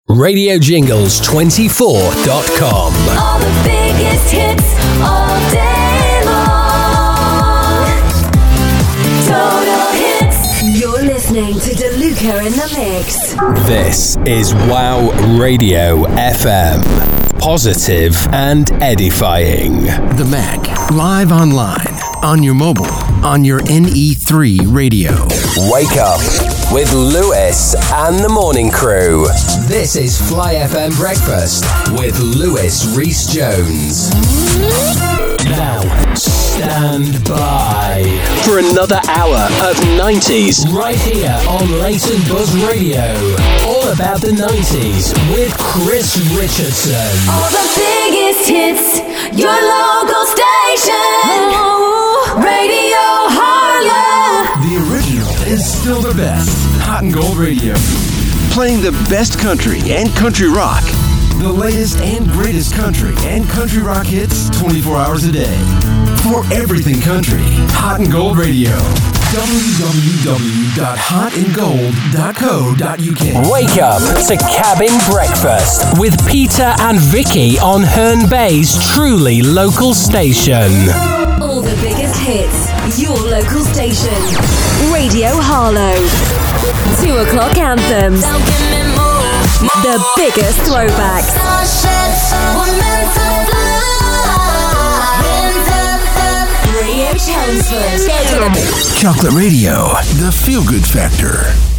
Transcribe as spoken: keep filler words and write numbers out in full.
radio jingles twenty-four dot com. All the biggest hits all day long. Total Hits. You're listening to DeLuca in the Mix. This is Wow Radio F M. Positive and edifying. The Mac, live online, on your mobile, on your N E three radio. Wake up with Lewis and the Morning Crew. This is Fly F M Breakfast with Lewis Reese Jones. Now, stand by for another hour of nineties right here on Leighton Buzz Radio. All about the nineties with Chris Richardson. All the biggest hits, your local station. Radio Harlow. The original is still the best. Hot and Gold Radio. Playing the best country and country rock. The latest and greatest country and country rock hits twenty-four hours a day. For everything country, Hot and Gold Radio. w w w dot hot and gold dot co dot u k. Wake up to Cabin Breakfast with Peter and Vicky on Herne Bay's truly local station. All the biggest hits, your local station. Radio Harlow. Two o'clock anthems. The biggest throwbacks. Radio Chelmsford. Chocolate Radio, the feel-good factor.